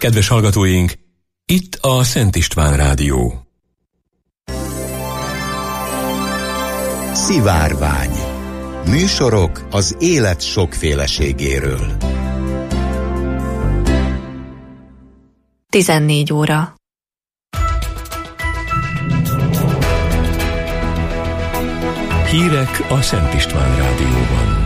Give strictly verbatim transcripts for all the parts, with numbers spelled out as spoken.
Kedves hallgatóink, itt a Szent István Rádió. Szivárvány. Műsorok az élet sokféleségéről. tizennégy óra. Hírek a Szent István Rádióban.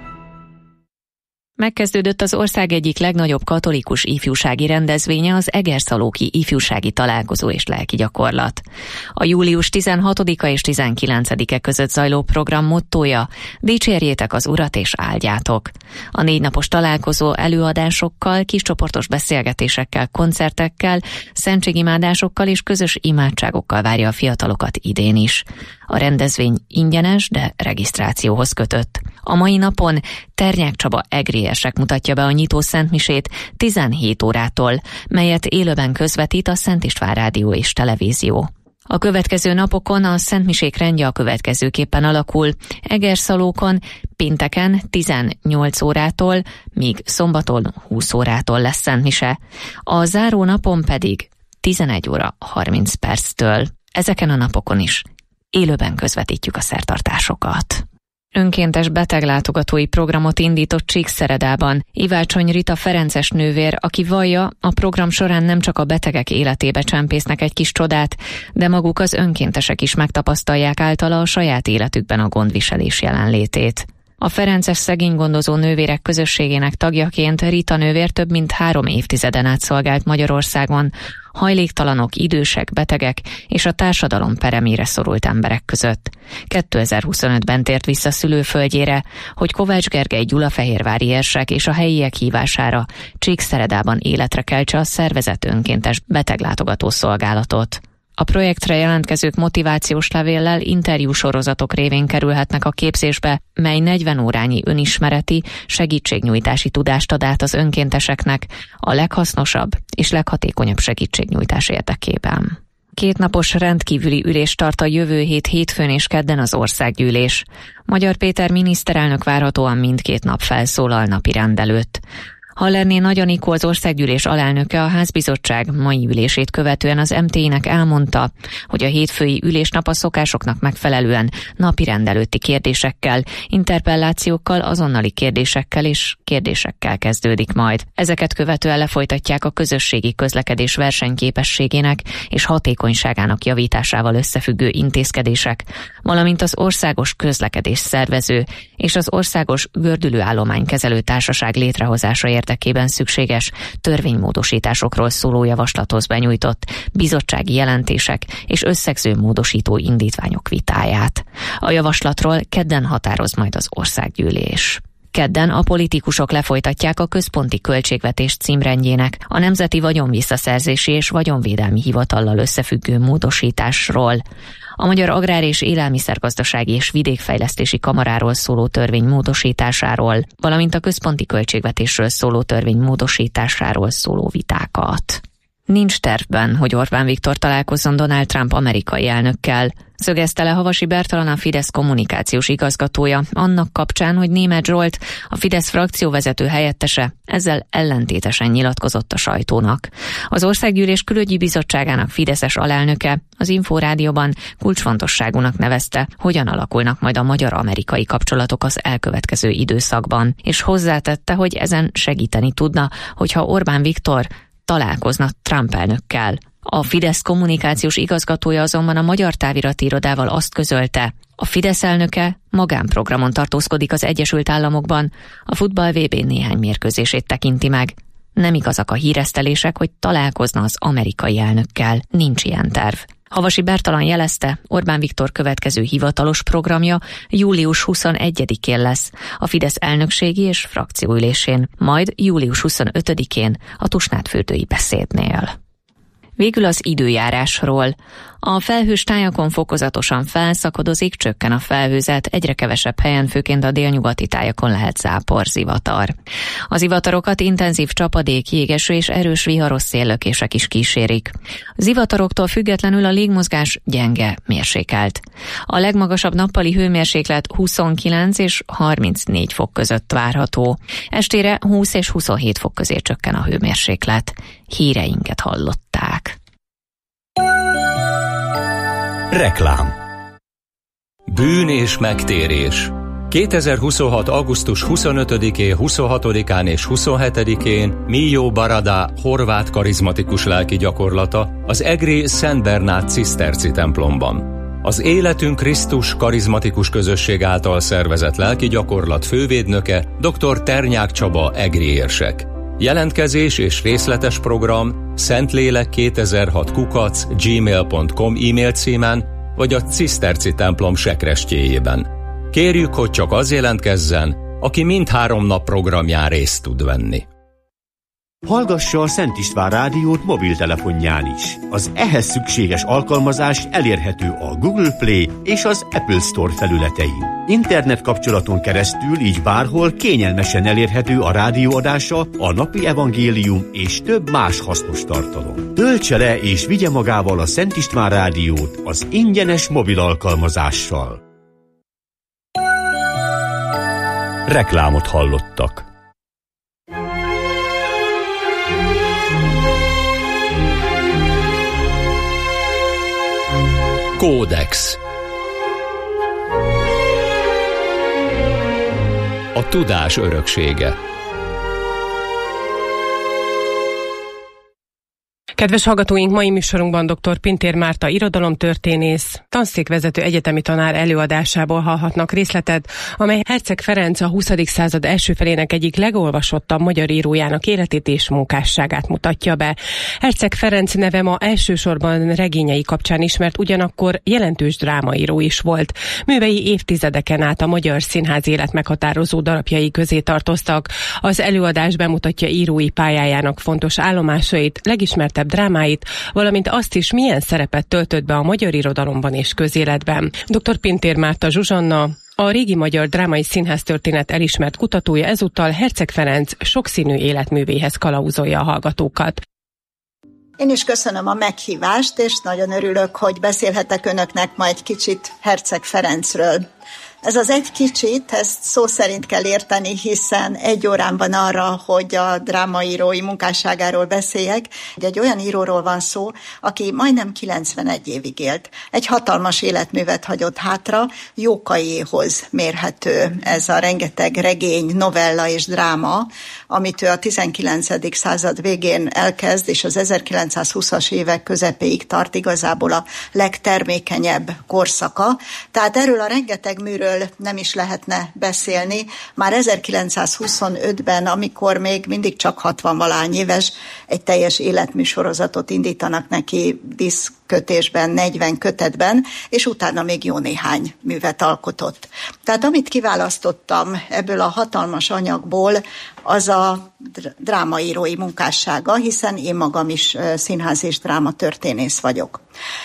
Megkezdődött az ország egyik legnagyobb katolikus ifjúsági rendezvénye, az Egerszalóki Ifjúsági Találkozó és Lelki Gyakorlat. A július tizenhatodika és tizenkilencedike között zajló program mottója: dicsérjétek az Urat és áldjátok. A négy napos találkozó előadásokkal, kiscsoportos beszélgetésekkel, koncertekkel, szentségimádásokkal és közös imádságokkal várja a fiatalokat idén is. A rendezvény ingyenes, de regisztrációhoz kötött. A mai napon Ternyák Csaba egriesek mutatja be a nyitó szentmisét tizenhét órától, melyet élőben közvetít a Szent István Rádió és Televízió. A következő napokon a szentmisék rendje a következőképpen alakul: Egerszalókon pénteken tizennyolc órától, míg szombaton húsz órától lesz szentmise. A záró napon pedig tizenegy óra harminc perctől. Ezeken a napokon is élőben közvetítjük a szertartásokat. Önkéntes beteglátogatói programot indított Csíkszeredában Ivácsony Rita ferences nővér, aki vallja, a program során nem csak a betegek életébe csempésznek egy kis csodát, de maguk az önkéntesek is megtapasztalják általa a saját életükben a gondviselés jelenlétét. A ferences szegénygondozó nővérek közösségének tagjaként Rita nővér több mint három évtizeden át szolgált Magyarországon, hajléktalanok, idősek, betegek és a társadalom peremére szorult emberek között. kétezer-huszonötben tért vissza szülőföldjére, hogy Kovács Gergely gyulafehérvári érsek és a helyiek hívására Csíkszeredában életre keltse a szervezett önkéntes beteglátogató szolgálatot. A projektre jelentkezők motivációs levéllel, interjúsorozatok révén kerülhetnek a képzésbe, mely negyven órányi önismereti, segítségnyújtási tudást ad át az önkénteseknek a leghasznosabb és leghatékonyabb segítségnyújtás érdekében. Kétnapos rendkívüli ülést tart a jövő hét hétfőn és kedden az országgyűlés. Magyar Péter miniszterelnök várhatóan mindkét nap felszólal napirend előtt. Hallerné Nagy Anikó, az országgyűlés alelnöke, a házbizottság mai ülését követően az em té i-nek elmondta, hogy a hétfői ülésnap a szokásoknak megfelelően napirend előtti kérdésekkel, interpellációkkal, azonnali kérdésekkel és kérdésekkel kezdődik majd. Ezeket követően lefolytatják a közösségi közlekedés versenyképességének és hatékonyságának javításával összefüggő intézkedések, valamint az országos közlekedés szervező és az országos gördülőállománykezelő társaság létrehozása érdekében szükséges törvénymódosításokról szóló javaslathoz benyújtott bizottsági jelentések és összegző módosító indítványok vitáját. A javaslatról kedden határoz majd az országgyűlés. Kedden a politikusok lefolytatják a központi költségvetés címrendjének a Nemzeti Vagyonvisszaszerzési és Vagyonvédelmi Hivatallal összefüggő módosításról, a Magyar Agrár- és Élelmiszergazdasági és Vidékfejlesztési Kamaráról szóló törvény módosításáról, valamint a központi költségvetésről szóló törvény módosításáról szóló vitákat. Nincs tervben, hogy Orbán Viktor találkozzon Donald Trump amerikai elnökkel, szögezte le Havasi Bertalan, a Fidesz kommunikációs igazgatója, annak kapcsán, hogy Németh Zsolt, a Fidesz frakcióvezető helyettese, ezzel ellentétesen nyilatkozott a sajtónak. Az Országgyűlés Külügyi Bizottságának fideszes alelnöke az Inforádióban kulcsfontosságúnak nevezte, hogyan alakulnak majd a magyar-amerikai kapcsolatok az elkövetkező időszakban, és hozzátette, hogy ezen segíteni tudna, hogyha Orbán Viktor találkozna Trump elnökkel. A Fidesz kommunikációs igazgatója azonban a Magyar Távirati Irodával azt közölte, a Fidesz elnöke magánprogramon tartózkodik az Egyesült Államokban, a futball vé bé néhány mérkőzését tekinti meg. Nem igazak a híresztelések, hogy találkozna az amerikai elnökkel, nincs ilyen terv. Havasi Bertalan jelezte, Orbán Viktor következő hivatalos programja július huszonegyedikén lesz, a Fidesz elnökségi és frakcióülésén, majd július huszonötödikén a Tusnádfürdői beszédnél. Végül az időjárásról. A felhős tájakon fokozatosan felszakadozik, csökken a felhőzet, egyre kevesebb helyen, főként a délnyugati tájakon lehet zápor, zivatar. Az zivatarokat intenzív csapadék, jégeső és erős viharos széllökések is kísérik. Zivataroktól függetlenül a légmozgás gyenge, mérsékelt. A legmagasabb nappali hőmérséklet huszonkilenc és harmincnégy fok között várható. Estére húsz és huszonhét fok közé csökken a hőmérséklet. Híreinket hallották. Reklám. Bűn és megtérés. kétezer-huszonhat. augusztus huszonötödikén, huszonhatodikán és huszonhetedikén Mijó Barada horvát karizmatikus lelki gyakorlata az egri Szent Bernát ciszterci templomban. Az Életünk Krisztus karizmatikus közösség által szervezett lelki gyakorlat fővédnöke dr. Ternyák Csaba egri érsek. Jelentkezés és részletes program szentlélek kétezer-hat kukac gmail pont com e-mail címen vagy a ciszterci templom sekrestjéjében. Kérjük, hogy csak az jelentkezzen, aki mindhárom nap programján részt tud venni. Hallgassa a Szent István rádiót mobiltelefonján is. Az ehhez szükséges alkalmazás elérhető a Google Play és az Apple Store felületein. Internet kapcsolaton keresztül így bárhol kényelmesen elérhető a rádióadása, a napi evangélium és több más hasznos tartalom. Töltse le és vigye magával a Szent István rádiót az ingyenes mobil alkalmazással. Reklámot hallottak. Kódex. A tudás öröksége. Kedves hallgatóink, mai műsorunkban dr. Pintér Márta irodalomtörténész, tanszékvezető egyetemi tanár előadásából hallhatnak részletet, amely Herczeg Ferenc a huszadik század első felének egyik legolvasottabb magyar írójának életét és munkásságát mutatja be. Herczeg Ferenc neve ma elsősorban regényei kapcsán ismert, ugyanakkor jelentős drámaíró is volt. Művei évtizedeken át a magyar színház élet meghatározó darabjai közé tartoztak. Az előadás bemutatja írói pályájának fontos állomásait, legismertebb drámáit, valamint azt is, milyen szerepet töltött be a magyar irodalomban és közéletben. dr. Pintér Márta Zsuzsanna, a régi magyar drámai színháztörténet elismert kutatója, ezúttal Herczeg Ferenc sokszínű életművéhez kalauzolja a hallgatókat. Én is köszönöm a meghívást, és nagyon örülök, hogy beszélhetek önöknek ma egy kicsit Herczeg Ferencről. Ez az egy kicsit, ezt szó szerint kell érteni, hiszen egy órán van arra, hogy a drámaírói munkásságáról beszéljek. Egy olyan íróról van szó, aki majdnem kilencvenegy évig élt. Egy hatalmas életművet hagyott hátra, Jókaiéhoz mérhető ez a rengeteg regény, novella és dráma, amit ő a tizenkilencedik század végén elkezd, és az ezerkilencszázhúszas évek közepéig tart, igazából a legtermékenyebb korszaka. Tehát erről a rengeteg műről nem is lehetne beszélni. Már ezerkilencszázhuszonötben, amikor még mindig csak hatvan-valány éves, egy teljes életműsorozatot indítanak neki diszkötésben, negyven kötetben, és utána még jó néhány művet alkotott. Tehát amit kiválasztottam ebből a hatalmas anyagból, az a drámaírói munkássága, hiszen én magam is színház és drámatörténész vagyok.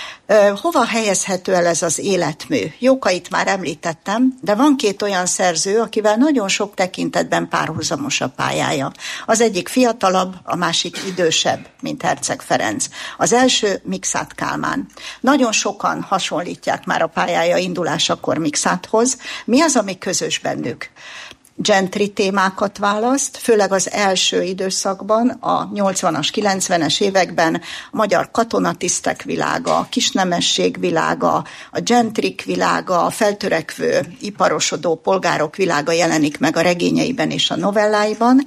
Hova helyezhető el ez az életmű? Jókait már említettem, de van két olyan szerző, akivel nagyon sok tekintetben párhuzamos a pályája. Az egyik fiatalabb, a másik idősebb, mint Herczeg Ferenc. Az első Mikszáth Kálmán. Nagyon sokan hasonlítják már a pályája indulásakor Mikszáthoz. Mi az, ami közös bennük? Gentry témákat választ, főleg az első időszakban, a nyolcvanas, kilencvenes években a magyar katonatisztek világa, a kisnemesség világa, a gentrik világa, a feltörekvő, iparosodó polgárok világa jelenik meg a regényeiben és a novelláiban.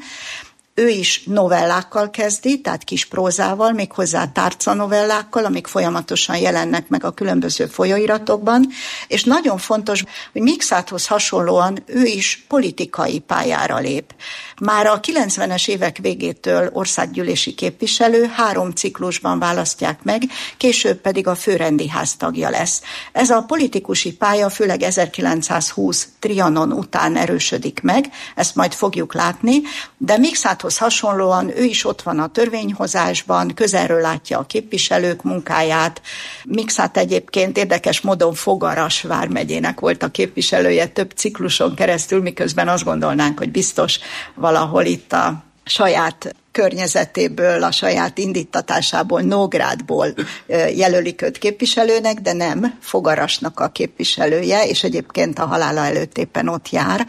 Ő is novellákkal kezdi, tehát kis prózával, méghozzá tárcanovellákkal, amik folyamatosan jelennek meg a különböző folyóiratokban, és nagyon fontos, hogy Mikszáthoz hasonlóan ő is politikai pályára lép. Már a kilencvenes évek végétől országgyűlési képviselő, három ciklusban választják meg, később pedig a főrendi ház tagja lesz. Ez a politikusi pálya főleg ezerkilencszázhúsz Trianon után erősödik meg, ezt majd fogjuk látni, de Mikszáth Mikszáthhoz hasonlóan ő is ott van a törvényhozásban, közelről látja a képviselők munkáját. Mikszáth egyébként érdekes módon Fogaras vármegyének volt a képviselője több cikluson keresztül, miközben azt gondolnánk, hogy biztos valahol itt a saját környezetéből, a saját indítatásából, Nógrádból jelölik őt képviselőnek, de nem, Fogarasnak a képviselője, és egyébként a halála előtt éppen ott jár.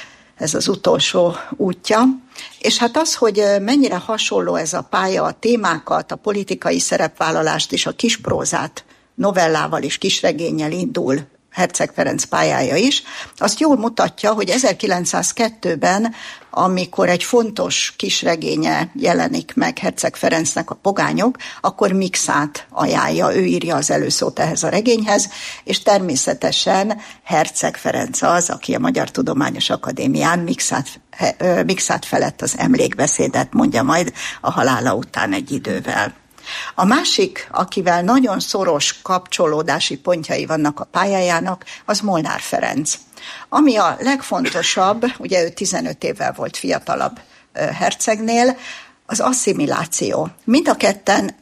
Ez az utolsó útja. És hát az, hogy mennyire hasonló ez a pálya a témákat, a politikai szerepvállalást és a kisprózát novellával és kisregénnyel indul Herczeg Ferenc pályája is, azt jól mutatja, hogy ezerkilencszázkettőben, amikor egy fontos kisregénye jelenik meg Herczeg Ferencnek, a Pogányok, akkor Mikszáth ajánlja, ő írja az előszót ehhez a regényhez, és természetesen Herczeg Ferenc az, aki a Magyar Tudományos Akadémián Mikszáth, Mikszáth felett az emlékbeszédet mondja majd a halála után egy idővel. A másik, akivel nagyon szoros kapcsolódási pontjai vannak a pályájának, az Molnár Ferenc. Ami a legfontosabb, ugye ő tizenöt évvel volt fiatalabb hercegnél, az asszimiláció. Mind a ketten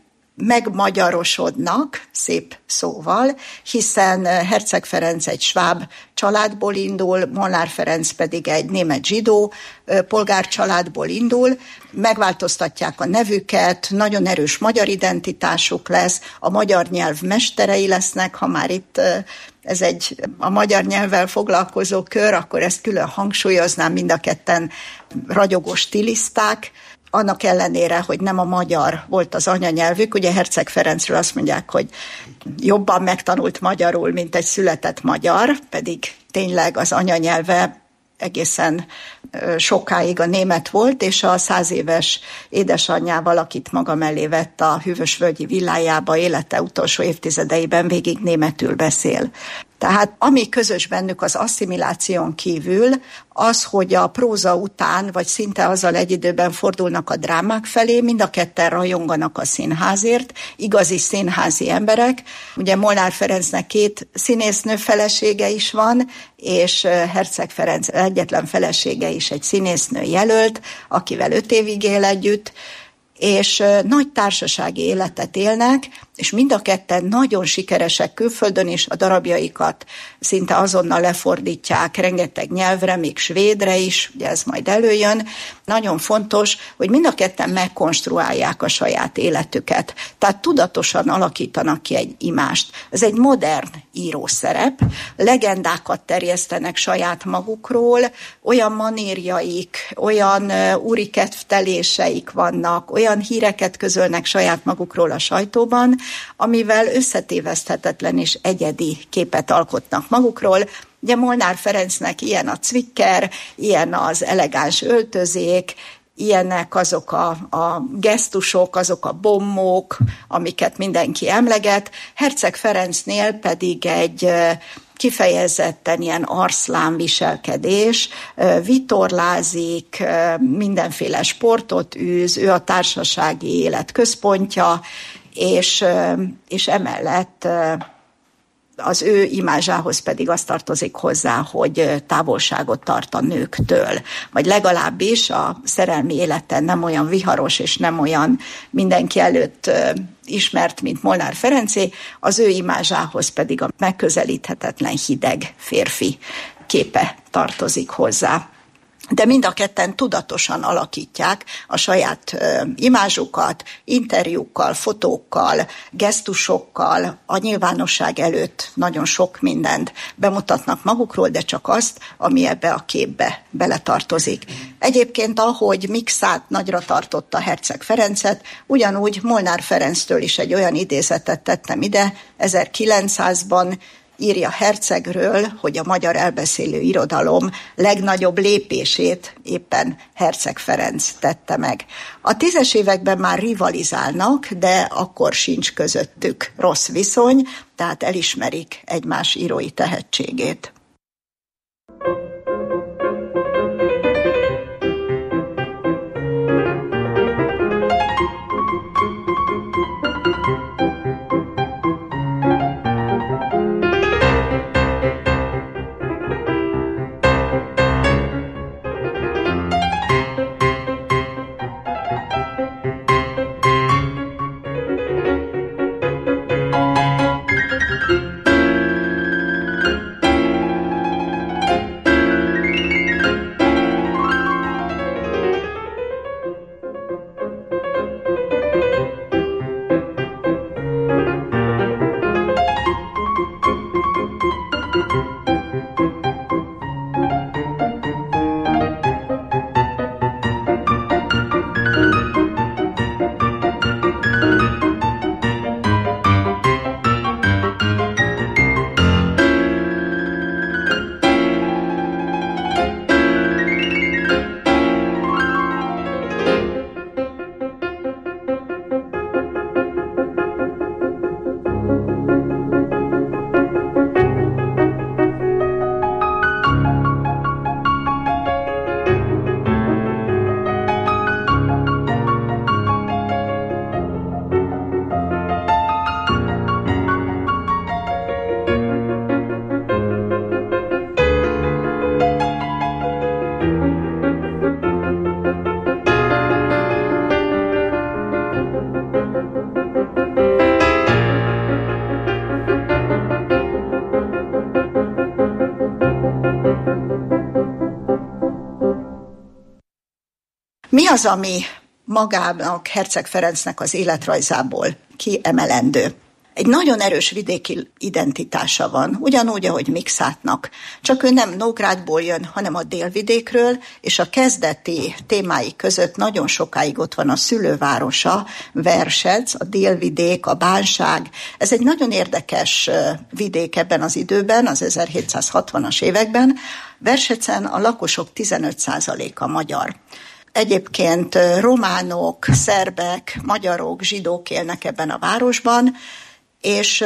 megmagyarosodnak, szép szóval, hiszen Herczeg Ferenc egy sváb családból indul, Molnár Ferenc pedig egy német zsidó polgárcsaládból indul, megváltoztatják a nevüket, nagyon erős magyar identitásuk lesz, a magyar nyelv mesterei lesznek, ha már itt ez egy a magyar nyelvvel foglalkozó kör, akkor ezt külön hangsúlyoznám, mind a ketten ragyogó stiliszták, annak ellenére, hogy nem a magyar volt az anyanyelvük, ugye Herczeg Ferencről azt mondják, hogy jobban megtanult magyarul, mint egy született magyar, pedig tényleg az anyanyelve egészen sokáig a német volt, és a száz éves édesanyjával, akit maga mellé vett a hűvösvölgyi villájába, élete utolsó évtizedeiben végig németül beszél. Tehát ami közös bennük az asszimiláción kívül, az, hogy a próza után, vagy szinte azzal egy időben fordulnak a drámák felé, mind a ketten rajonganak a színházért, igazi színházi emberek. Ugye Molnár Ferencnek két színésznő felesége is van, és Herczeg Ferenc egyetlen felesége is egy színésznő jelölt, akivel öt évig él együtt, és nagy társasági életet élnek, és mind a ketten nagyon sikeresek külföldön is, a darabjaikat szinte azonnal lefordítják rengeteg nyelvre, még svédre is, ugye ez majd előjön. Nagyon fontos, hogy mind a ketten megkonstruálják a saját életüket, tehát tudatosan alakítanak ki egy imást. Ez egy modern írószerep, legendákat terjesztenek saját magukról, olyan manérjaik, olyan úri kedvteléseik vannak, olyan híreket közölnek saját magukról a sajtóban, amivel összetéveszthetetlen és egyedi képet alkotnak magukról. Ugye Molnár Ferencnek ilyen a cvikker, ilyen az elegáns öltözék, ilyenek azok a, a gesztusok, azok a bommók, amiket mindenki emleget. Herczeg Ferencnél pedig egy kifejezetten ilyen arszlán viselkedés, vitorlázik, mindenféle sportot űz, ő a társasági élet központja, és, és emellett az ő imázsához pedig azt tartozik hozzá, hogy távolságot tart a nőktől. Vagy legalábbis a szerelmi életen nem olyan viharos, és nem olyan mindenki előtt ismert, mint Molnár Ferencé, az ő imázsához pedig a megközelíthetetlen hideg férfi képe tartozik hozzá. De mind a ketten tudatosan alakítják a saját uh, imázsukat, interjúkkal, fotókkal, gesztusokkal, a nyilvánosság előtt nagyon sok mindent bemutatnak magukról, de csak azt, ami ebbe a képbe beletartozik. Egyébként, ahogy Mikszáth nagyra tartotta Herczeg Ferencet, ugyanúgy Molnár Ferenctől is egy olyan idézetet tettem ide, ezerkilencszázban, írja Hercegről, hogy a magyar elbeszélő irodalom legnagyobb lépését éppen Herczeg Ferenc tette meg. A tízes években már rivalizálnak, de akkor sincs közöttük rossz viszony, tehát elismerik egymás írói tehetségét. Mi az, ami magának, Herceg Ferencnek az életrajzából kiemelendő? Egy nagyon erős vidéki identitása van, ugyanúgy, ahogy Mikszátnak. Csak ő nem Nógrádból jön, hanem a délvidékről, és a kezdeti témái között nagyon sokáig ott van a szülővárosa, Versec, a délvidék, a Bánság. Ez egy nagyon érdekes vidék ebben az időben, az ezerhétszázhatvanas években. Versecen a lakosok tizenöt százaléka magyar. Egyébként románok, szerbek, magyarok, zsidók élnek ebben a városban, és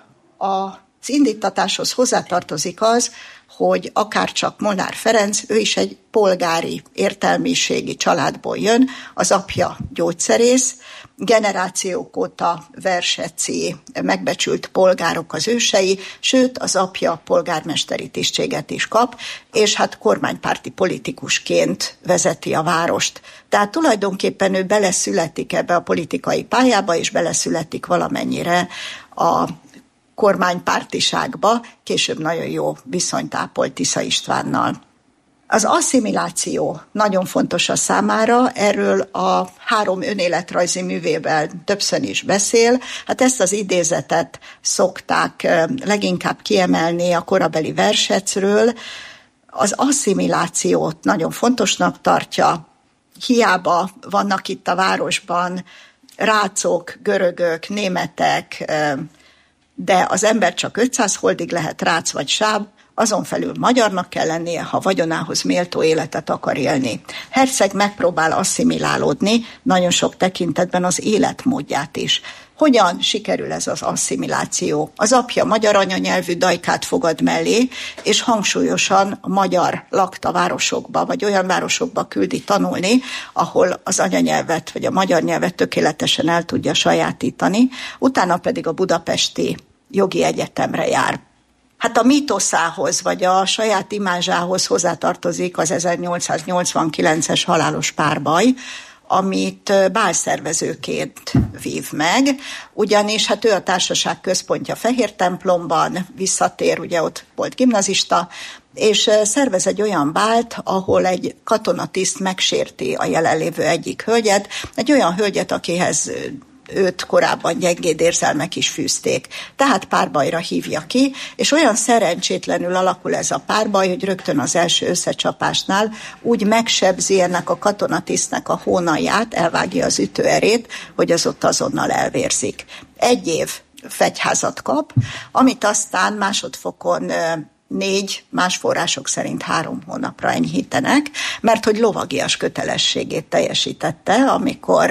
az indítatáshoz hozzátartozik az, hogy akárcsak Molnár Ferenc, ő is egy polgári, értelmiségi családból jön, az apja gyógyszerész, generációk óta verseci, megbecsült polgárok az ősei, sőt az apja polgármesteri tisztséget is kap, és hát kormánypárti politikusként vezeti a várost. Tehát tulajdonképpen ő beleszületik ebbe a politikai pályába, és beleszületik valamennyire a kormánypártiságba, később nagyon jó viszonyt ápolt Tisza Istvánnal. Az asszimiláció nagyon fontos a számára, erről a három önéletrajzi művével többször is beszél. Hát ezt az idézetet szokták leginkább kiemelni a korabeli Versecről. Az asszimilációt nagyon fontosnak tartja, hiába vannak itt a városban rácok, görögök, németek, de az ember csak ötszáz holdig lehet rác vagy sáb, azon felül magyarnak kell lennie, ha vagyonához méltó életet akar élni. Herceg megpróbál asszimilálódni, nagyon sok tekintetben az életmódját is. Hogyan sikerül ez az asszimiláció? Az apja magyar anyanyelvű dajkát fogad mellé, és hangsúlyosan a magyar lakta városokba, vagy olyan városokba küldi tanulni, ahol az anyanyelvet, vagy a magyar nyelvet tökéletesen el tudja sajátítani, utána pedig a budapesti jogi egyetemre jár. Hát a mítoszához, vagy a saját imázsához hozzátartozik az ezernyolcszáznyolcvankilences halálos párbaj, amit bálszervezőként vív meg, ugyanis hát ő a társaság központja Fehér templomban, visszatér, ugye ott volt gimnazista, és szervez egy olyan bált, ahol egy katonatiszt megsérti a jelenlévő egyik hölgyet, egy olyan hölgyet, akihez őt korábban gyengéd érzelmek is fűzték. Tehát párbajra hívja ki, és olyan szerencsétlenül alakul ez a párbaj, hogy rögtön az első összecsapásnál úgy megsebzi ennek a katonatisztnek a hónalját, elvágja az ütőerét, hogy az ott azonnal elvérzik. Egy év fegyházat kap, amit aztán másodfokon négy, más források szerint három hónapra enyhítenek, mert hogy lovagias kötelességét teljesítette, amikor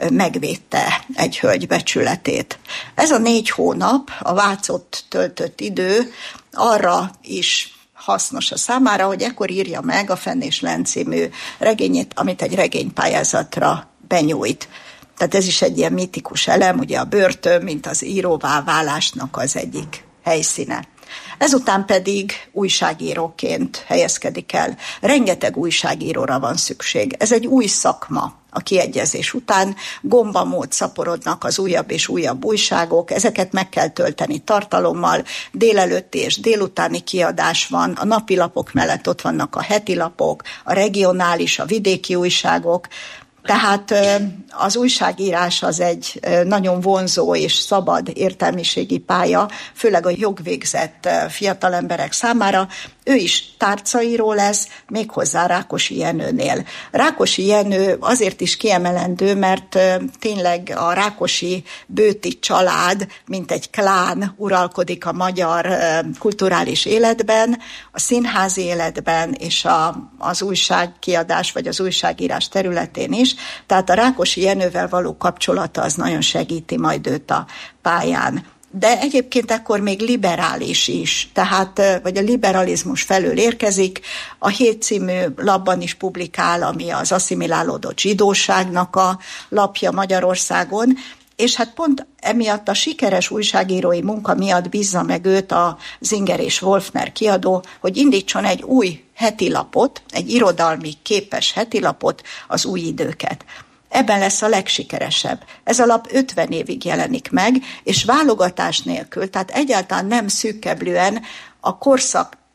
megvédte egy hölgy becsületét. Ez a négy hónap, a Vácott töltött idő arra is hasznos a számára, hogy ekkor írja meg a Fenn és Len című regényét, amit egy regénypályázatra benyújt. Tehát ez is egy ilyen mitikus elem, ugye a börtön, mint az íróvá válásnak az egyik helyszíne. Ezután pedig újságíróként helyezkedik el. Rengeteg újságíróra van szükség. Ez egy új szakma a kiegyezés után. Gombamód szaporodnak az újabb és újabb újságok, ezeket meg kell tölteni tartalommal, délelőtti és délutáni kiadás van, a napilapok mellett ott vannak a hetilapok, a regionális, a vidéki újságok. Tehát az újságírás az egy nagyon vonzó és szabad értelmiségi pálya, főleg a jogvégzett fiatal emberek számára. Ő is tárcaíró lesz, méghozzá Rákosi Jenőnél. Rákosi Jenő azért is kiemelendő, mert tényleg a Rákosi bőti család, mint egy klán uralkodik a magyar kulturális életben, a színházi életben és a, az újságkiadás vagy az újságírás területén is. Tehát a Rákosi Jenővel való kapcsolata az nagyon segíti majd őt a pályán. De egyébként ekkor még liberális is, tehát vagy a liberalizmus felől érkezik. A Hét című lapban is publikál, ami az asszimilálódott zsidóságnak a lapja Magyarországon, és hát pont emiatt a sikeres újságírói munka miatt bízza meg őt a Zinger és Wolfner kiadó, hogy indítson egy új hetilapot, egy irodalmi képes hetilapot, az Új Időket. Ebben lesz a legsikeresebb. Ez a lap ötven évig jelenik meg, és válogatás nélkül, tehát egyáltalán nem szűkkeblűen a korszak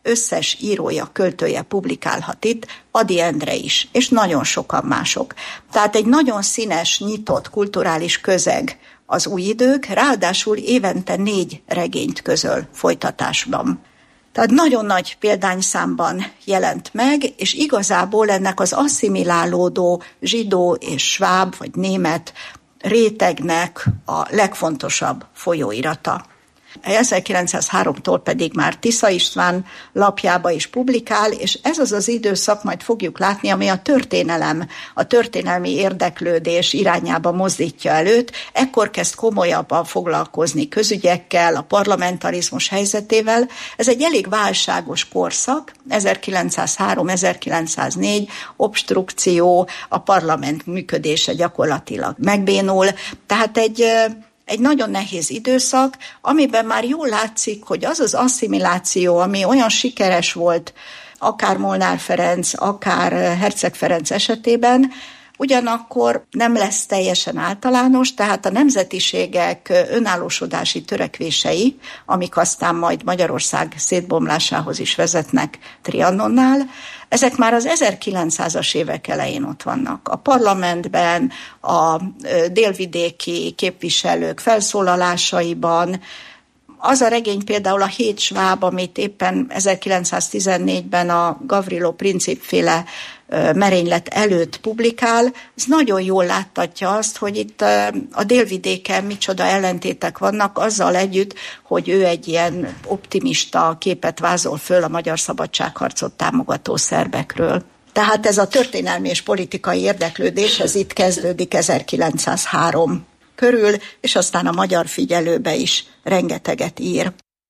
összes írója, költője publikálhat itt, Ady Endre is, és nagyon sokan mások. Tehát egy nagyon színes, nyitott kulturális közeg az Új Idők, ráadásul évente négy regényt közöl folytatásban. Tehát nagyon nagy példányszámban jelent meg, és igazából ennek az asszimilálódó zsidó és sváb vagy német rétegnek a legfontosabb folyóirata. ezerkilencszázháromtól pedig már Tisza István lapjába is publikál, és ez az az időszak, majd fogjuk látni, ami a történelem, a történelmi érdeklődés irányába mozdítja előtt. Ekkor kezd komolyabban foglalkozni közügyekkel, a parlamentarizmus helyzetével. Ez egy elég válságos korszak, ezerkilencszázhárom ezerkilencszáznégy, obstrukció, a parlament működése gyakorlatilag megbénul, tehát egy Egy nagyon nehéz időszak, amiben már jól látszik, hogy az az asszimiláció, ami olyan sikeres volt, akár Molnár Ferenc, akár Herceg Ferenc esetében, ugyanakkor nem lesz teljesen általános, tehát a nemzetiségek önállósodási törekvései, amik aztán majd Magyarország szétbomlásához is vezetnek Trianonnál, ezek már az ezerkilencszázas évek elején ott vannak. A parlamentben, a délvidéki képviselők felszólalásaiban. Az a regény például a Hét sváb, amit éppen ezerkilencszáztizennégyben a Gavrilo Princip-féle merénylet előtt publikál, ez nagyon jól láttatja azt, hogy itt a délvidéken micsoda ellentétek vannak, azzal együtt, hogy ő egy ilyen optimista képet vázol föl a magyar szabadságharcot támogató szerbekről. Tehát ez a történelmi és politikai érdeklődés, ez itt kezdődik ezerkilencszázhárom körül, és aztán a Magyar Figyelőbe is rengeteget ír.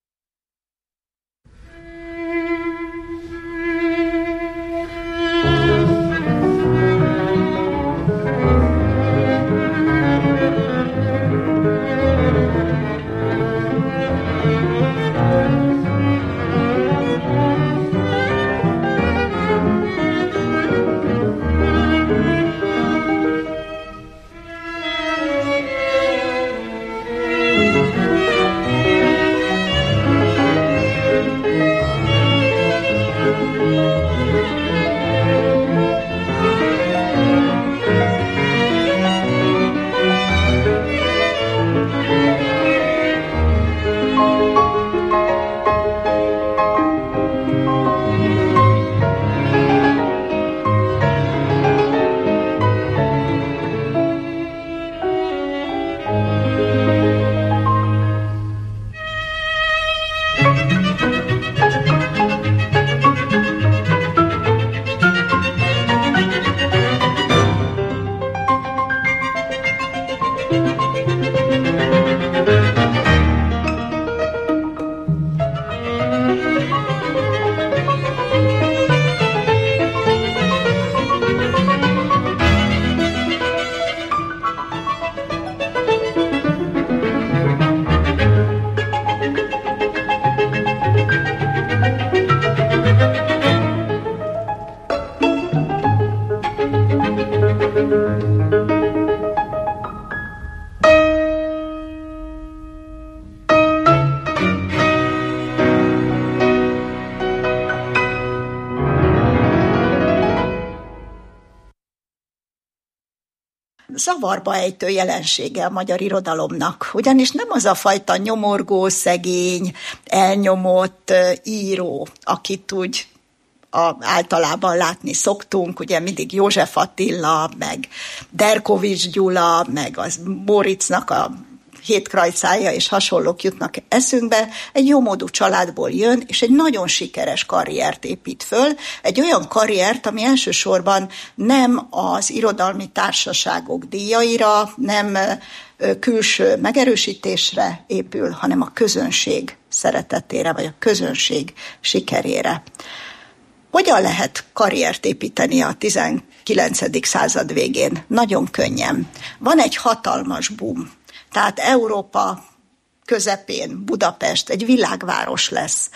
Zavarba ejtő jelensége a magyar irodalomnak, ugyanis nem az a fajta nyomorgó, szegény, elnyomott író, akit úgy a, általában látni szoktunk, ugye mindig József Attila, meg Derkovics Gyula, meg az Móricnak a Hétkrajcája és hasonlók jutnak eszünkbe, egy jómódú családból jön, és egy nagyon sikeres karriert épít föl, egy olyan karriert, ami elsősorban nem az irodalmi társaságok díjaira, nem külső megerősítésre épül, hanem a közönség szeretetére, vagy a közönség sikerére. Hogyan lehet karriert építeni a tizenkilencedik század végén? Nagyon könnyen. Van egy hatalmas boom. Tehát Európa közepén Budapest egy világváros lesz.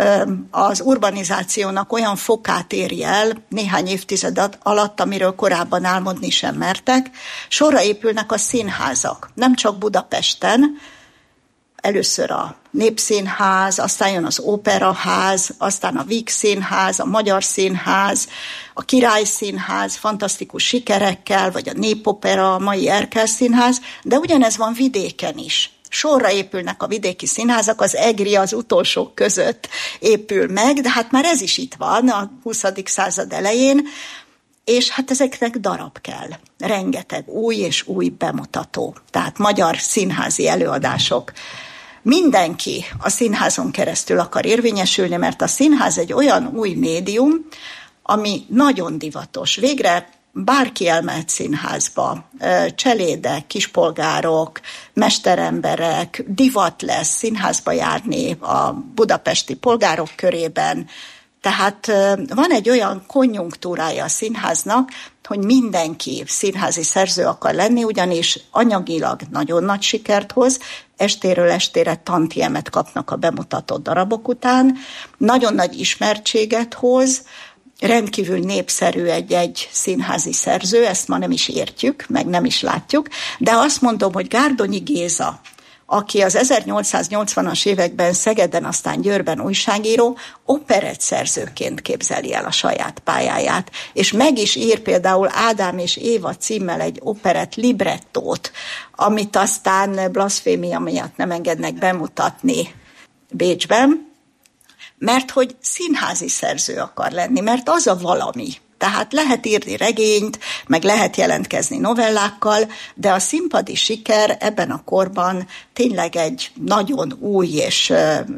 Az urbanizációnak olyan fokát éri el néhány évtized alatt, amiről korábban álmodni sem mertek. Sorra épülnek a színházak, nem csak Budapesten. először a Népszínház, aztán jön az Operaház, aztán a Víg Színház, a Magyar Színház, a Király Színház fantasztikus sikerekkel, vagy a Népopera, a mai Erkel Színház, de ugyanez van vidéken is. Sorra épülnek a vidéki színházak, az EGRI az utolsók között épül meg, de hát már ez is itt van a huszadik század elején, és hát ezeknek darab kell. Rengeteg új és új bemutató. Tehát magyar színházi előadások. Mindenki a színházon keresztül akar érvényesülni, mert a színház egy olyan új médium, ami nagyon divatos. Végre bárki elmehet színházba, cselédek, kispolgárok, mesteremberek, divat lesz színházba járni a budapesti polgárok körében. Tehát van egy olyan konjunktúrája a színháznak, hogy mindenki színházi szerző akar lenni, ugyanis anyagilag nagyon nagy sikert hoz, estéről estére tantiemet kapnak a bemutatott darabok után, nagyon nagy ismertséget hoz, rendkívül népszerű egy-egy színházi szerző, ezt ma nem is értjük, meg nem is látjuk, de azt mondom, hogy Gárdonyi Géza, aki az ezernyolcszáznyolcvanas években Szegeden, aztán Győrben újságíró, operettszerzőként képzeli el a saját pályáját, és meg is ír például Ádám és Éva címmel egy operett librettót, amit aztán blaszfémia miatt nem engednek bemutatni Bécsben, mert hogy színházi szerző akar lenni, mert az a valami. Tehát lehet írni regényt, meg lehet jelentkezni novellákkal, de a színpadi siker ebben a korban tényleg egy nagyon új és,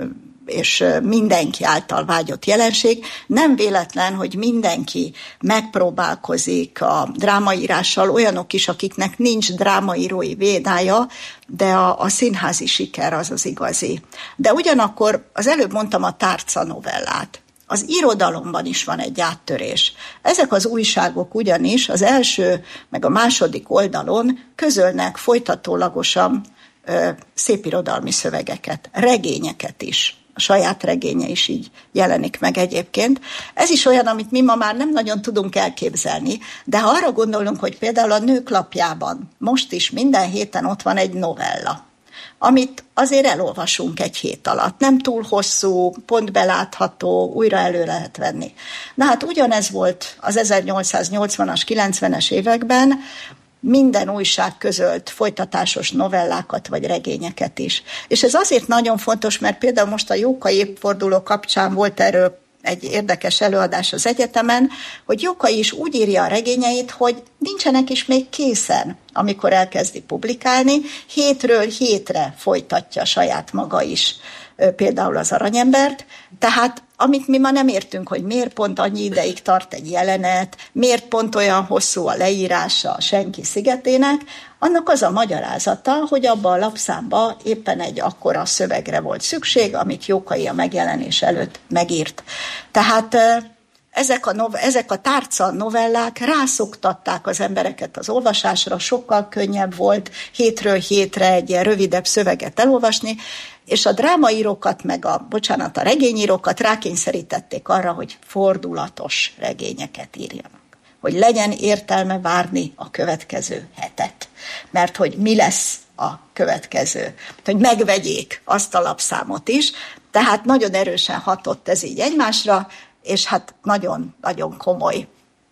és mindenki által vágyott jelenség. Nem véletlen, hogy mindenki megpróbálkozik a drámaírással, olyanok is, akiknek nincs drámaírói védája, de a, a színházi siker az az igazi. De ugyanakkor az előbb mondtam a tárca novellát. Az irodalomban is van egy áttörés. Ezek az újságok ugyanis az első, meg a második oldalon közölnek folytatólagosan ö, szépirodalmi szövegeket, regényeket is. A saját regénye is így jelenik meg egyébként. Ez is olyan, amit mi ma már nem nagyon tudunk elképzelni, de ha arra gondolunk, hogy például a Nők lapjában most is minden héten ott van egy novella, amit azért elolvasunk egy hét alatt. Nem túl hosszú, pont belátható, újra elő lehet venni. Na hát ugyanez volt az ezernyolcszáznyolcvanas, kilencvenes években, minden újság közölt folytatásos novellákat vagy regényeket is. És ez azért nagyon fontos, mert például most a Jókai évforduló kapcsán volt erről egy érdekes előadás az egyetemen, hogy Jókai is úgy írja a regényeit, hogy nincsenek is még készen, amikor elkezdi publikálni, hétről hétre folytatja saját maga is például az Aranyembert, tehát amit mi ma nem értünk, hogy miért pont annyi ideig tart egy jelenet, miért pont olyan hosszú a leírása a Senki szigetének, annak az a magyarázata, hogy abban a lapszámban éppen egy akkora szövegre volt szükség, amit Jókai a megjelenés előtt megírt. Tehát ezek a, nove- ezek a tárca novellák rászoktatták az embereket az olvasásra, sokkal könnyebb volt hétről hétre egy ilyen rövidebb szöveget elolvasni, és a drámaírókat, meg a, bocsánat, a regényírókat rákényszerítették arra, hogy fordulatos regényeket írjanak. Hogy legyen értelme várni a következő hetet. Mert hogy mi lesz a következő. Hogy megvegyék azt a lapszámot is. Tehát nagyon erősen hatott ez így egymásra, és hát nagyon-nagyon komoly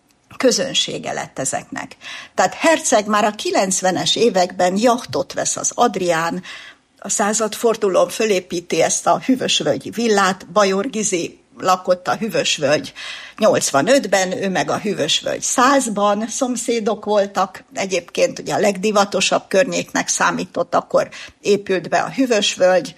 közönsége lett ezeknek. Tehát Herczeg már a kilencvenes években jachtot vesz az Adrián, a századfordulón fölépíti ezt a Hűvösvölgyi villát, Bajor Gizi lakott a Hűvösvölgy nyolcvanötben, ő meg a Hűvösvölgy százban, szomszédok voltak, egyébként ugye a legdivatosabb környéknek számított, akkor épült be a Hűvösvölgy,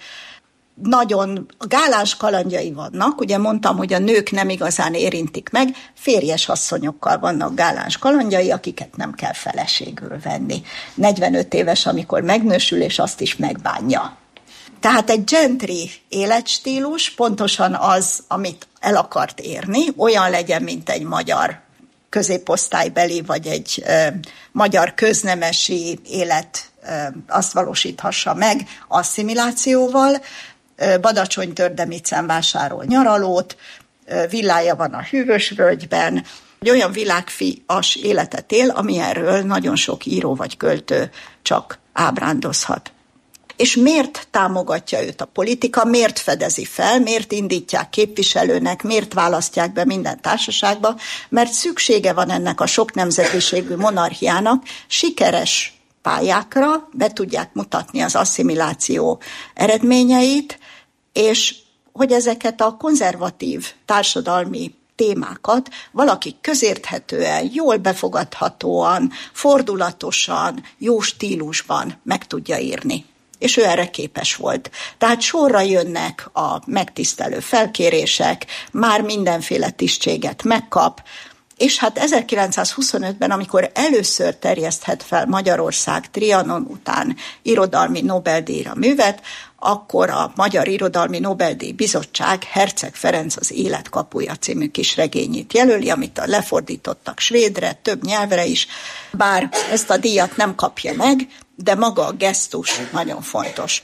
nagyon gáláns kalandjai vannak, ugye mondtam, hogy a nők nem igazán érintik meg, férjes asszonyokkal vannak gáláns kalandjai, akiket nem kell feleségül venni. negyvenöt éves, amikor megnősül, és azt is megbánja. Tehát egy gentry életstílus pontosan az, amit el akart érni, olyan legyen, mint egy magyar középosztálybeli, vagy egy ö, magyar köznemesi élet ö, azt valósíthassa meg asszimilációval. Badacsony Tördemicen vásárol nyaralót, villája van a Hűvösvölgyben, egy olyan világfias életet él, ami erről nagyon sok író vagy költő csak ábrándozhat. És miért támogatja őt a politika, miért fedezi fel, miért indítják képviselőnek, miért választják be minden társaságba, mert szüksége van ennek a sok nemzetiségű monarchiának sikeres pályákra, be tudják mutatni az asszimiláció eredményeit, és hogy ezeket a konzervatív társadalmi témákat valaki közérthetően, jól befogadhatóan, fordulatosan, jó stílusban meg tudja írni. És ő erre képes volt. Tehát sorra jönnek a megtisztelő felkérések, már mindenféle tisztséget megkap, és hát ezerkilencszázhuszonötben, amikor először terjeszthet fel Magyarország Trianon után irodalmi Nobel-díjra művet, akkor a Magyar Irodalmi Nobel-díj Bizottság Herczeg Ferenc az Élet kapuja című kisregényét jelöli, amit lefordítottak svédre, több nyelvre is, bár ezt a díjat nem kapja meg, de maga a gesztus nagyon fontos.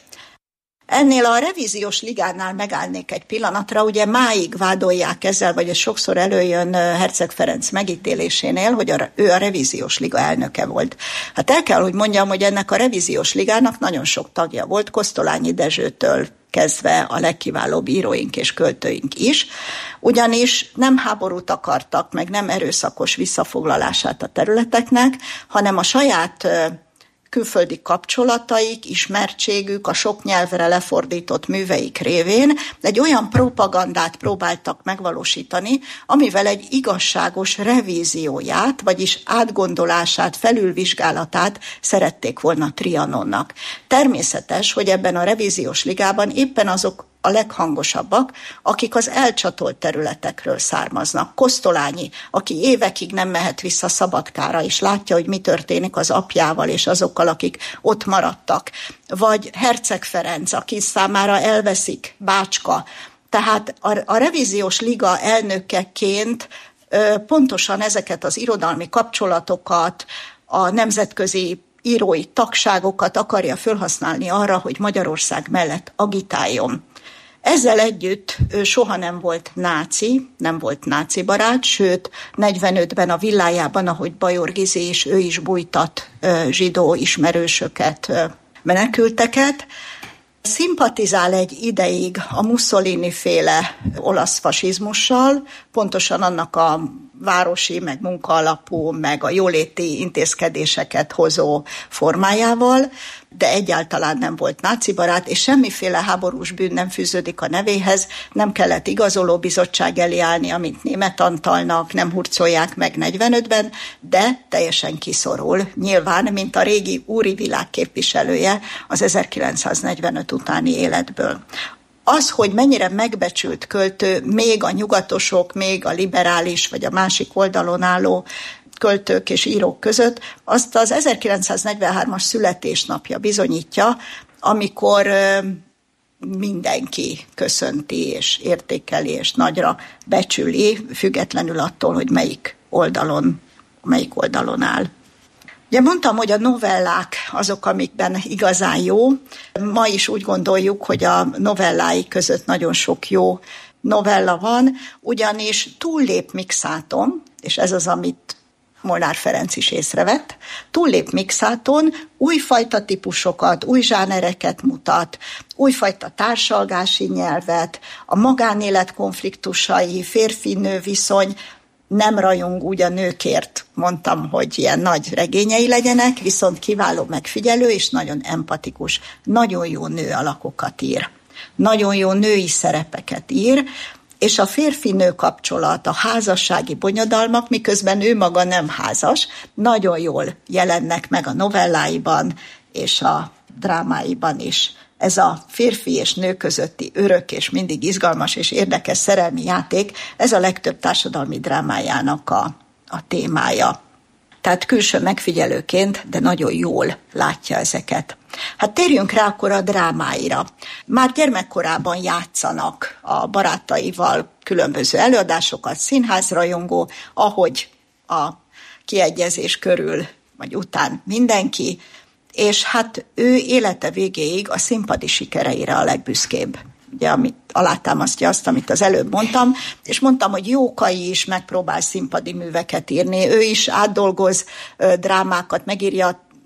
Ennél a revíziós ligánál megállnék egy pillanatra, ugye máig vádolják ezzel, vagy ez sokszor előjön Herczeg Ferenc megítélésénél, hogy a, ő a revíziós liga elnöke volt. Hát el kell, hogy mondjam, hogy ennek a revíziós ligának nagyon sok tagja volt, Kosztolányi Dezsőtől kezdve a legkiválóbb íróink és költőink is, ugyanis nem háborút akartak, meg nem erőszakos visszafoglalását a területeknek, hanem a saját külföldi kapcsolataik, ismertségük, a sok nyelvre lefordított műveik révén egy olyan propagandát próbáltak megvalósítani, amivel egy igazságos revízióját, vagyis átgondolását, felülvizsgálatát szerették volna Trianonnak. Természetes, hogy ebben a revíziós ligában éppen azok a leghangosabbak, akik az elcsatolt területekről származnak. Kosztolányi, aki évekig nem mehet vissza Szabadkára, és látja, hogy mi történik az apjával és azokkal, akik ott maradtak. Vagy Herczeg Ferenc, aki számára elveszik Bácska. Tehát a, a revíziós liga elnökeként ö, pontosan ezeket az irodalmi kapcsolatokat, a nemzetközi írói tagságokat akarja felhasználni arra, hogy Magyarország mellett agitáljon. Ezzel együtt ő soha nem volt náci, nem volt náci barát, sőt, negyvenötben a villájában, ahogy Bajor Gizi is, ő is bújtat zsidó ismerősöket, menekülteket. Szimpatizál egy ideig a Mussolini-féle olasz fasizmussal, pontosan annak a városi, meg munkaalapú, meg a jóléti intézkedéseket hozó formájával, de egyáltalán nem volt náci barát, és semmiféle háborús bűn nem fűződik a nevéhez, nem kellett igazoló bizottság elé állni, amit Németh Antalnak, nem hurcolják meg negyvenötben, de teljesen kiszorul, nyilván, mint a régi úri világ képviselője az ezerkilencszáznegyvenöt utáni életből. Az, hogy mennyire megbecsült költő még a nyugatosok, még a liberális vagy a másik oldalon álló költők és írók között, azt az ezerkilencszáznegyvenhármas születésnapja bizonyítja, amikor mindenki köszönti és értékeli és nagyra becsüli, függetlenül attól, hogy melyik oldalon, melyik oldalon áll. Ugye mondtam, hogy a novellák azok, amikben igazán jó. Ma is úgy gondoljuk, hogy a novellái között nagyon sok jó novella van, ugyanis túllép Mikszáton, és ez az, amit Molnár Ferenc is észrevett, túllép Mikszáton, újfajta típusokat, új zsánereket mutat, újfajta társalgási nyelvet, a magánélet konfliktusai, férfi-nő viszony, nem rajong úgy a nőkért, mondtam, hogy ilyen nagy regényei legyenek, viszont kiváló megfigyelő és nagyon empatikus, nagyon jó nő alakokat ír, nagyon jó női szerepeket ír, és a férfi-nő kapcsolat, a házassági bonyodalmak, miközben ő maga nem házas, nagyon jól jelennek meg a novelláiban és a drámáiban is. Ez a férfi és nő közötti örök és mindig izgalmas és érdekes szerelmi játék, ez a legtöbb társadalmi drámájának a, a témája. Tehát külső megfigyelőként, de nagyon jól látja ezeket. Hát térjünk rá akkor a drámáira. Már gyermekkorában játszanak a barátaival különböző előadásokat, színházrajongó, ahogy a kiegyezés körül vagy után mindenki, és hát ő élete végéig a színpadi sikereire a legbüszkébb. Ugye, amit alátámasztja azt, amit az előbb mondtam, és mondtam, hogy Jókai is megpróbál színpadi műveket írni, ő is átdolgoz ö, drámákat, megírja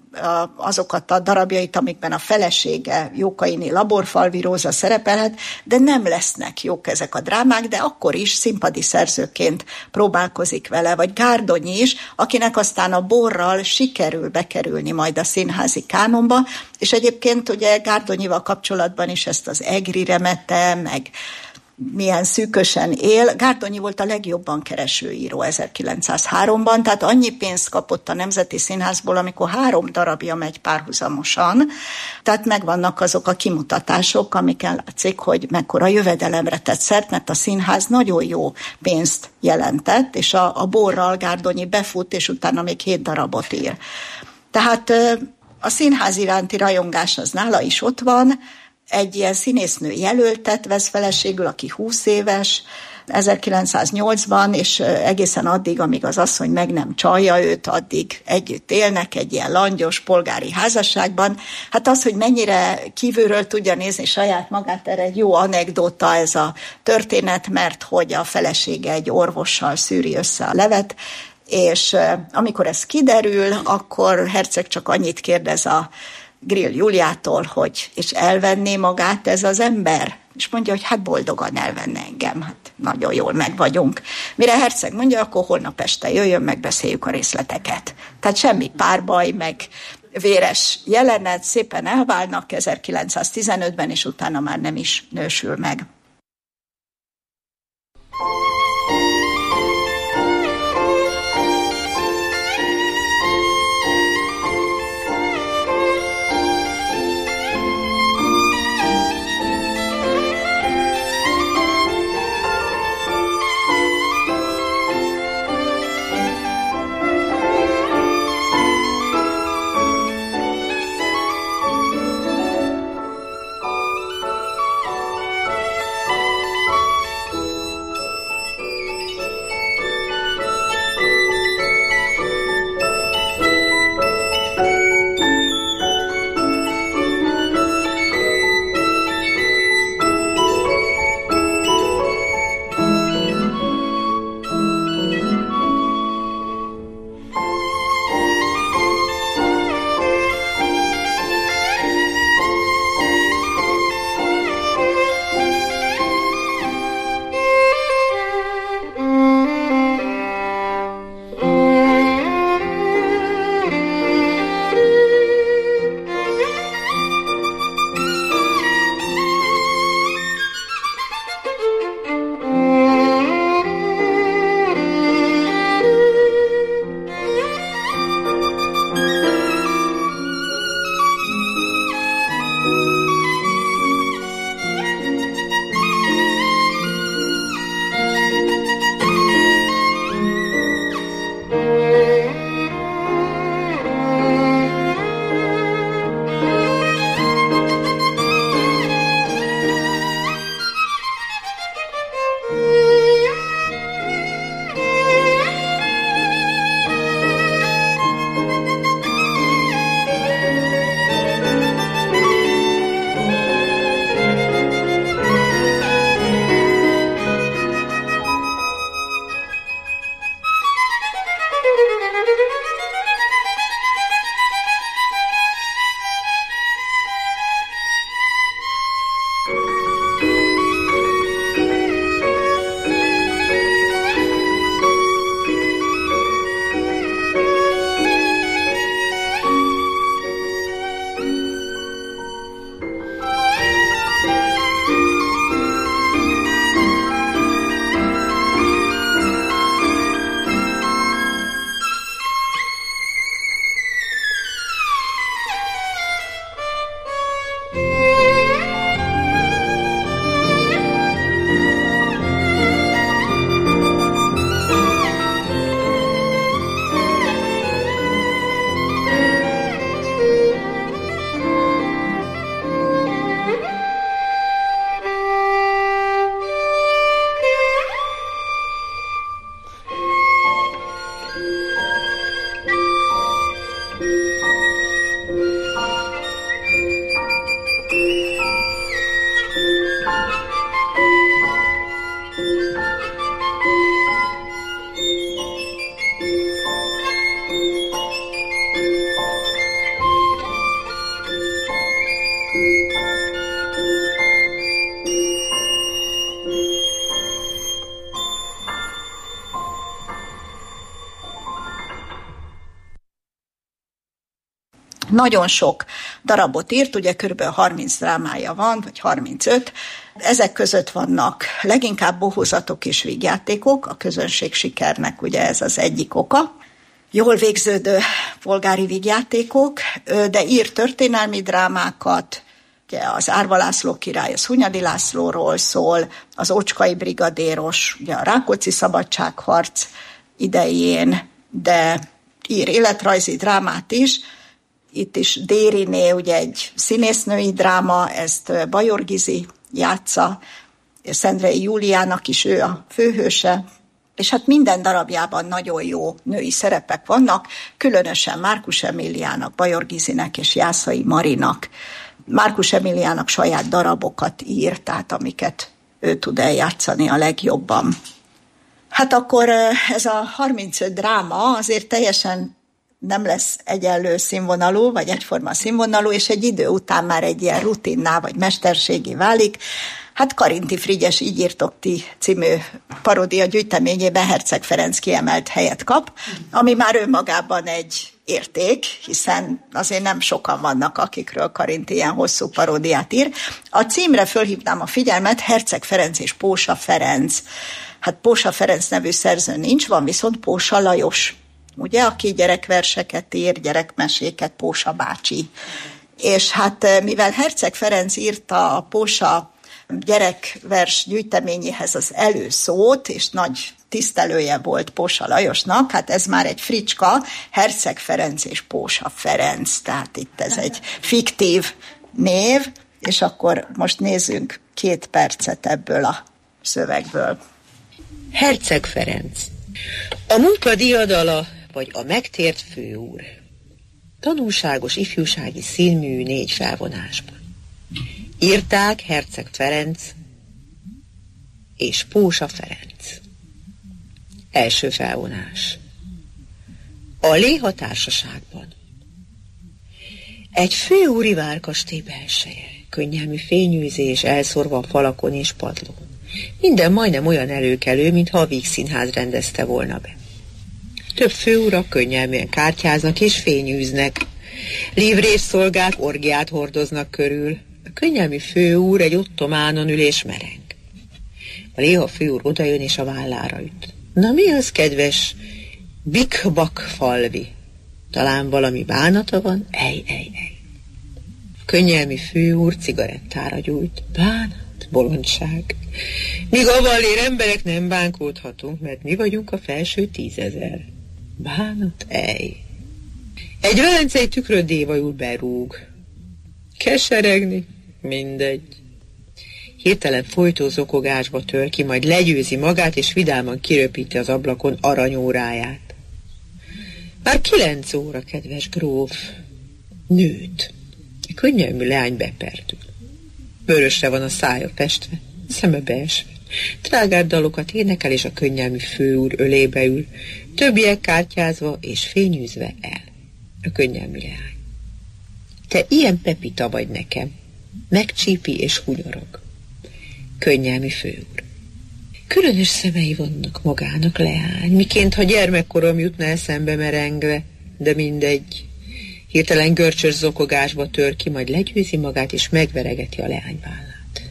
azokat a darabjait, amikben a felesége Jókaini laborfalviróza szerepelhet, de nem lesznek jók ezek a drámák, de akkor is színpadi szerzőként próbálkozik vele, vagy Gárdonyi is, akinek aztán a Borral sikerül bekerülni majd a színházi kánonba, és egyébként ugye Gárdonyival kapcsolatban is ezt az Egri remete, meg milyen szűkösen él. Gárdonyi volt a legjobban kereső író ezerkilencszázháromban, tehát annyi pénzt kapott a Nemzeti Színházból, amikor három darabja megy párhuzamosan, tehát megvannak azok a kimutatások, amiken látszik, hogy mekkora jövedelemre tett szert, mert a színház nagyon jó pénzt jelentett, és a, a Borral Gárdonyi befut, és utána még hét darabot ír. Tehát a színház iránti rajongás az nála is ott van, egy ilyen színésznő jelöltet vesz feleségül, aki húsz éves, ezerkilencszáznyolcban, és egészen addig, amíg az asszony meg nem csalja őt, addig együtt élnek egy ilyen langyos polgári házasságban. Hát az, hogy mennyire kívülről tudja nézni saját magát, erre egy jó anekdóta ez a történet, mert hogy a felesége egy orvossal szűri össze a levet, és amikor ez kiderül, akkor Herceg csak annyit kérdez a Grill Júliától, hogy és elvenné magát ez az ember? És mondja, hogy hát boldogan elvenne engem, hát nagyon jól meg vagyunk. Mire Herceg mondja, akkor holnap este jöjjön, megbeszéljük a részleteket. Tehát semmi párbaj, meg véres jelenet, szépen elválnak ezerkilencszáztizenötben, és utána már nem is nősül meg. Nagyon sok darabot írt, ugye körülbelül harminc drámája van, vagy harmincöt. Ezek között vannak leginkább bohózatok és vígjátékok, a közönség sikernek ugye ez az egyik oka. Jól végződő polgári vígjátékok, de ír történelmi drámákat, ugye az Árva László király, az Hunyadi Lászlóról szól, az Ócskai brigadéros, ugye a Rákóczi szabadságharc idején, de ír életrajzi drámát is. Itt is Dériné, ugye egy színésznői dráma, ezt Bajor Gizi játsza, Szendrei Júliának is ő a főhőse, és hát minden darabjában nagyon jó női szerepek vannak, különösen Márkus Emíliának, Bajor Gizinek és Jászai Marinak. Márkus Emíliának saját darabokat ír, tehát amiket ő tud eljátszani a legjobban. Hát akkor ez a harmincöt dráma azért teljesen nem lesz egyenlő színvonalú, vagy egyforma színvonalú, és egy idő után már egy ilyen rutinná, vagy mesterségé válik. Hát Karinti Frigyes Így írtok ti című paródia gyűjteményében Herceg Ferenc kiemelt helyet kap, ami már önmagában egy érték, hiszen azért nem sokan vannak, akikről Karinti ilyen hosszú paródiát ír. A címre fölhívnám a figyelmet, Herceg Ferenc és Pósa Ferenc. Hát Pósa Ferenc nevű szerző nincs, van viszont Pósa Lajos, ugye, aki gyerekverseket ír, gyerekmeséket, Pósa bácsi. És hát mivel Herceg Ferenc írta a Pósa gyerekvers gyűjteményéhez az előszót, és nagy tisztelője volt Pósa Lajosnak, hát ez már egy fricska, Herceg Ferenc és Pósa Ferenc, tehát itt ez egy fiktív név, és akkor most nézzünk két percet ebből a szövegből. Herceg Ferenc. A munka diadala, vagy a megtért főúr. Tanulságos ifjúsági színmű négy felvonásban. Írták Herceg Ferenc és Pósa Ferenc. Első felvonás. A Léha társaságban. Egy főúri várkastély belseje, könnyelmű fényűzés elszórva a falakon és padlón. Minden majdnem olyan előkelő, mintha a Vígszínház rendezte volna be. Több főurak könnyelműen kártyáznak és fényűznek. Livrés szolgák orgiát hordoznak körül. A könnyelmű főúr egy ottománon ül és mereng. A Léha főúr odajön és a vállára üt. Na mi az, kedves Bikbak falvi? Talán valami bánata van? Ej, ej, ej. A könnyelmű főúr cigarettára gyújt. Bánat, bolondság. Mi gavallér emberek nem bánkódhatunk, mert mi vagyunk a felső tízezer. Bánat, ej. Egy velencei tükröddévajúr berúg. Keseregni? Mindegy. Hirtelen folytó zokogásba tör ki, majd legyőzi magát, és vidáman kiröpíti az ablakon aranyóráját. Már kilenc óra, kedves gróf. Nőt. A könnyelmű leány bepertül. Vörösre van a szája festve, szeme beesve. Trágár dalokat énekel, és a könnyelmű főúr ölébe ül, többiek kártyázva és fényűzve el. A könnyelmű leány. Te ilyen pepita vagy nekem, megcsípi és hunyorog. Könnyelmű főúr. Különös szemei vannak magának, leány, miként ha gyermekkorom jutna eszembe merengve, de mindegy. Hirtelen görcsös zokogásba tör ki, majd legyőzi magát, és megveregeti a leány vállát.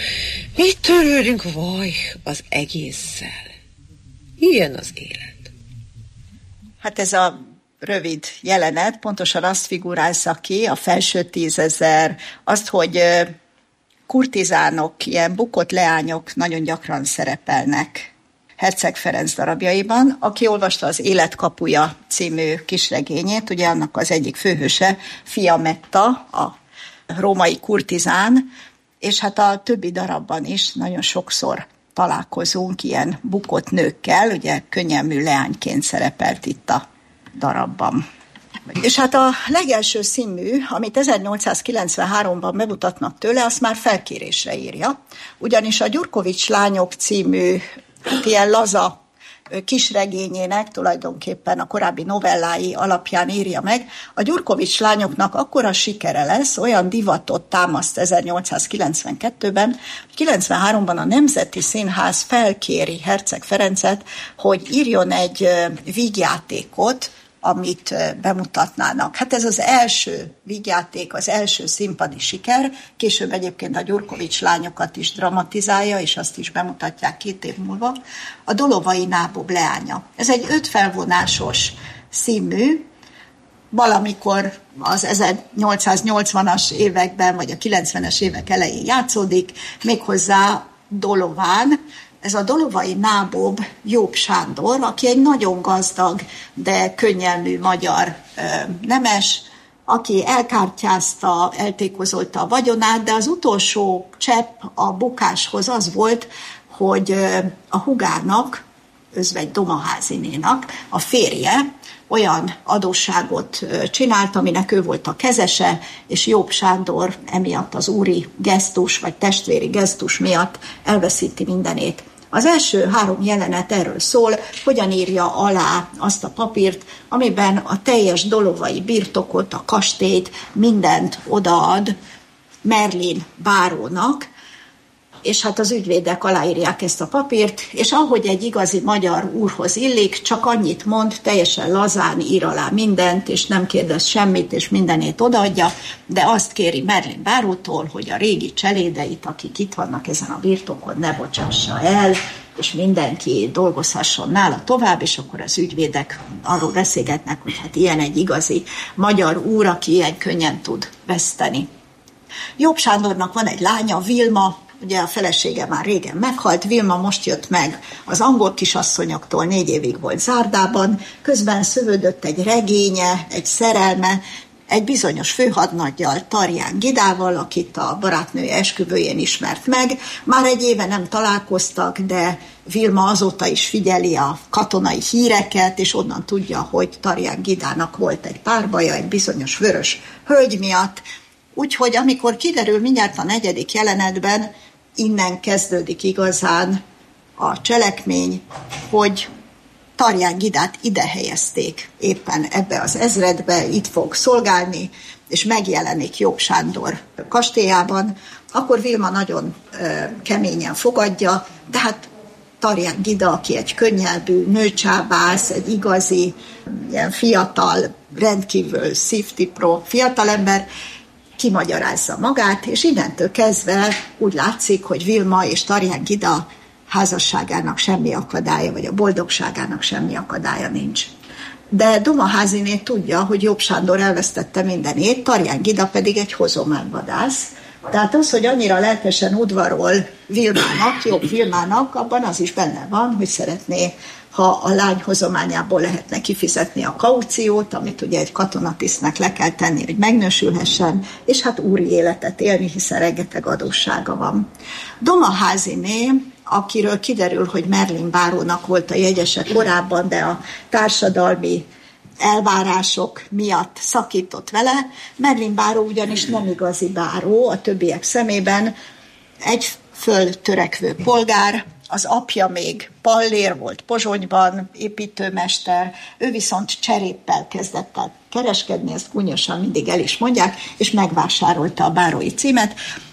Mit törődünk, vaj, az egésszel? Ilyen az élet. Hát ez a rövid jelenet pontosan azt figurázza ki, a felső tízezer, azt, hogy kurtizánok, ilyen bukott leányok nagyon gyakran szerepelnek Herceg Ferenc darabjaiban. Aki olvasta az Életkapuja című kisregényét, ugye annak az egyik főhőse Fiametta, a római kurtizán, és hát a többi darabban is nagyon sokszor találkozunk ilyen bukott nőkkel, ugye könnyelmű leányként szerepelt itt a darabban. És hát a legelső színmű, amit ezernyolcszázkilencvenháromban bemutatnak tőle, azt már felkérésre írja, ugyanis a Gyurkovics lányok című hát ilyen laza kisregényének tulajdonképpen a korábbi novellái alapján írja meg. A Gyurkovics lányoknak akkora sikere lesz, olyan divatot támaszt ezernyolcszázkilencvenkettőben, hogy kilencvenháromban a Nemzeti Színház felkéri Herceg Ferencet, hogy írjon egy vígjátékot amit bemutatnának. Hát ez az első vígjáték, az első színpadi siker, később egyébként a Gyurkovics lányokat is dramatizálja, és azt is bemutatják két év múlva, a Dolovai nábob leánya. Ez egy öt felvonásos színmű, valamikor az ezernyolcszáznyolcvanas években, vagy a kilencvenes évek elején játszódik, méghozzá Dolován. Ez a dolovai nábob Jobb Sándor, aki egy nagyon gazdag, de könnyelmű magyar ö, nemes, aki elkártyázta, eltékozolta a vagyonát, de az utolsó csepp a bukáshoz az volt, hogy ö, a húgának, Özvegy Domaházinénak a férje olyan adósságot csinált, aminek ő volt a kezese, és Jobb Sándor emiatt az úri gesztus, vagy testvéri gesztus miatt elveszíti mindenét. Az első három jelenet erről szól, hogyan írja alá azt a papírt, amiben a teljes dolovai birtokot, a kastélyt, mindent odaad Merlin bárónak, és hát az ügyvédek aláírják ezt a papírt, és ahogy egy igazi magyar úrhoz illik, csak annyit mond, teljesen lazán ír alá mindent, és nem kérdez semmit, és mindenét odaadja, de azt kéri Merlin bárótól, hogy a régi cselédeit, akik itt vannak ezen a birtokon, ne bocsássa el, és mindenki dolgozhasson nála tovább, és akkor az ügyvédek arról beszélgetnek, hogy hát ilyen egy igazi magyar úr, aki ilyen könnyen tud veszteni. Jobb Sándornak van egy lánya, Vilma, ugye a felesége már régen meghalt, Vilma most jött meg az angol kisasszonyoktól, négy évig volt zárdában, közben szövődött egy regénye, egy szerelme, egy bizonyos főhadnaggyal, Tarján Gidával, akit a barátnője esküvőjén ismert meg. Már egy éve nem találkoztak, de Vilma azóta is figyeli a katonai híreket, és onnan tudja, hogy Tarján Gidának volt egy párbaja, egy bizonyos vörös hölgy miatt. Úgyhogy amikor kiderül mindjárt a negyedik jelenetben, innen kezdődik igazán a cselekmény, hogy Tarján Gidát ide helyezték éppen ebbe az ezredbe, itt fog szolgálni, és megjelenik Jobb Sándor kastélyában, akkor Vilma nagyon e, keményen fogadja, de hát Tarján Gida, aki egy könnyelbű nőcsábász, egy igazi, ilyen fiatal, rendkívül szívtipró fiatalember, kimagyarázza magát, és innentől kezdve úgy látszik, hogy Vilma és Tarján Gida házasságának semmi akadálya, vagy a boldogságának semmi akadálya nincs. De Domaháziné tudja, hogy Jobb Sándor elvesztette mindenét, Tarján Gida pedig egy hozományvadász. Tehát az, hogy annyira lelkesen udvarol Vilmának, Jobb Vilmának, abban az is benne van, hogy szeretné, ha a lány hozományából lehetne kifizetni a kauciót, amit ugye egy katonatisztnek le kell tenni, hogy megnősülhessen, és hát úri életet élni, hiszen rengeteg adóssága van. Domaháziné, akiről kiderül, hogy Merlin bárónak volt a jegyese korábban, de a társadalmi elvárások miatt szakított vele. Merlin báró ugyanis nem igazi báró, a többiek szemében egy föltörekvő polgár, az apja még pallér volt Pozsonyban, építőmester, ő viszont cseréppel kezdett el kereskedni, ezt gúnyosan mindig el is mondják, és megvásárolta a bárói címet.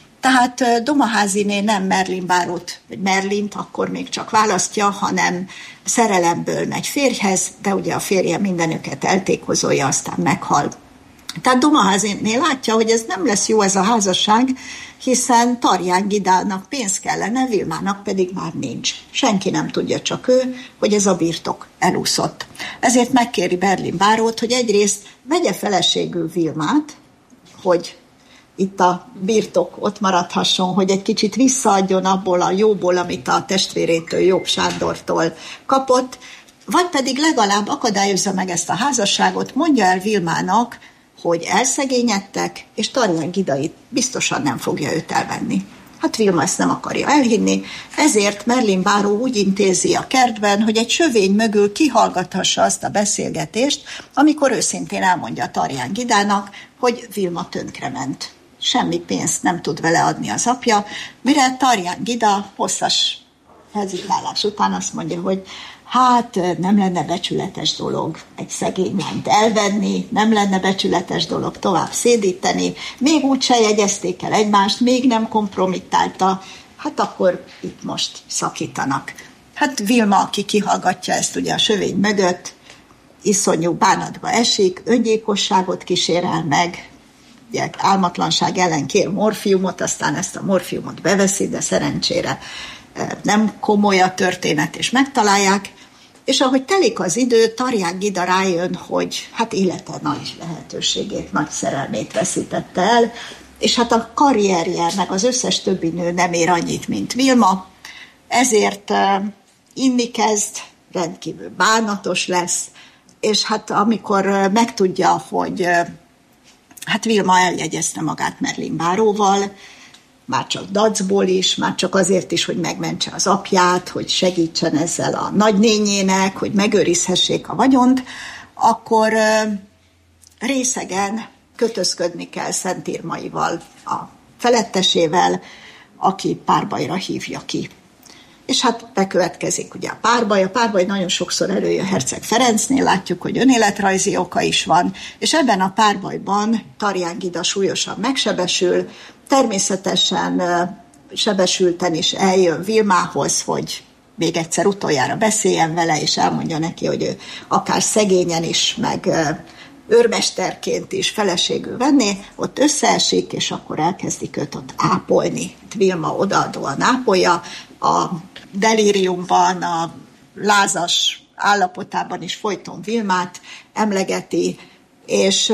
Tehát Domaháziné nem Merlin bárót, vagy Merlint akkor még csak választja, hanem szerelemből megy férjhez, de ugye a férje mindenüket eltékozolja, aztán meghal. Tehát Domaháziné látja, hogy ez nem lesz jó ez a házasság, hiszen Tarján Gidának pénz kellene, Vilmának pedig már nincs. Senki nem tudja, csak ő, hogy ez a birtok elúszott. Ezért megkéri Merlin bárót, hogy egyrészt vegye feleségül Vilmát, hogy itt a birtok ott maradhasson, hogy egy kicsit visszaadjon abból a jóból, amit a testvérétől, Jobb Sándortól kapott, vagy pedig legalább akadályozza meg ezt a házasságot, mondja el Vilmának, hogy elszegényedtek, és Tarján Gidait biztosan nem fogja őt elvenni. Hát Vilma ezt nem akarja elhinni, ezért Merlin báró úgy intézi a kertben, hogy egy sövény mögül kihallgathassa azt a beszélgetést, amikor őszintén elmondja Tarján Gidának, hogy Vilma tönkrement. Semmi pénzt nem tud vele adni az apja, mire Tarján Gida hosszas hezitálás után azt mondja, hogy hát nem lenne becsületes dolog egy szegény lányt elvenni, nem lenne becsületes dolog tovább szédíteni, még úgyse jegyezték el egymást, még nem kompromittálta, hát akkor itt most szakítanak. Hát Vilma, aki kihallgatja ezt ugye a sövény mögött, iszonyú bánatba esik, öngyilkosságot kísérel meg, ugye álmatlanság ellen kér morfiumot, aztán ezt a morfiumot beveszi, de szerencsére nem komoly a történet, és megtalálják, és ahogy telik az idő, Tarján Gida rájön, hogy hát élete nagy lehetőségét, nagy szerelmét veszítette el, és hát a karrierje, meg az összes többi nő nem ér annyit, mint Vilma, ezért uh, inni kezd, rendkívül bánatos lesz, és hát amikor uh, megtudja, hogy uh, hát Vilma eljegyezte magát Merlin báróval, már csak dacból is, már csak azért is, hogy megmentse az apját, hogy segítsen ezzel a nagynényének, hogy megőrizhessék a vagyont, akkor uh, részegen kötözködni kell Szent Irmaival, a felettesével, aki párbajra hívja ki. És hát bekövetkezik ugye a párbaj. A párbaj nagyon sokszor előjön Herceg Ferencnél, látjuk, hogy önéletrajzi oka is van, és ebben a párbajban Tarján Gida súlyosan megsebesül, természetesen sebesülten is eljön Vilmához, hogy még egyszer utoljára beszéljen vele, és elmondja neki, hogy ő akár szegényen is, meg őrmesterként is feleségül venné, ott összeesik, és akkor elkezdik őt ott ápolni. Vilma odaadóan ápolja, a delíriumban, a lázas állapotában is folyton Vilmát emlegeti, és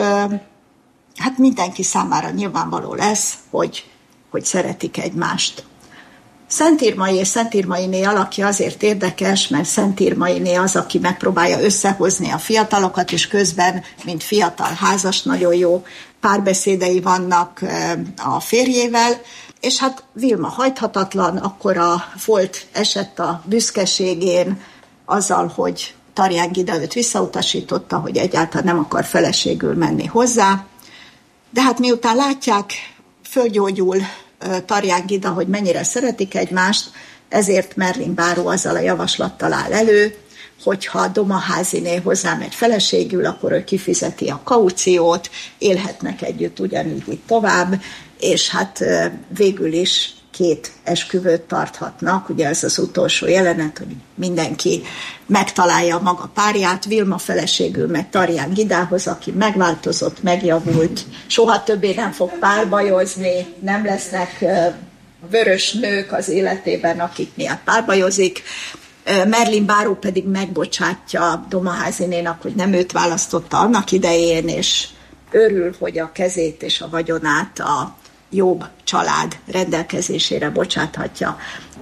hát mindenki számára nyilvánvaló lesz, hogy, hogy szeretik egymást. Szent Irmai és Szent Irmainé alakja azért érdekes, mert Szent Irmainé az, aki megpróbálja összehozni a fiatalokat, és közben, mint fiatal házas, nagyon jó párbeszédei vannak a férjével, és hát Vilma hajthatatlan, akkor a Folt esett a büszkeségén azzal, hogy Tarján Gida őt visszautasította, hogy egyáltalán nem akar feleségül menni hozzá, de hát miután látják, fölgyógyul Tarján Gida, hogy mennyire szeretik egymást, ezért Merlin báró azzal a javaslattal áll elő, hogyha Domaháziné hozzámegy feleségül, akkor ő kifizeti a kauciót, élhetnek együtt ugyanígy itt tovább, és hát végül is két esküvőt tarthatnak, ugye ez az utolsó jelenet, hogy mindenki megtalálja maga párját, Vilma feleségül meg Tarján Gidához, aki megváltozott, megjavult, soha többé nem fog párbajozni, nem lesznek vörös nők az életében, akik miatt párbajozik. Merlin báró pedig megbocsátja Domaházinénak, hogy nem őt választotta annak idején, és örül, hogy a kezét és a vagyonát a jobb család rendelkezésére bocsáthatja.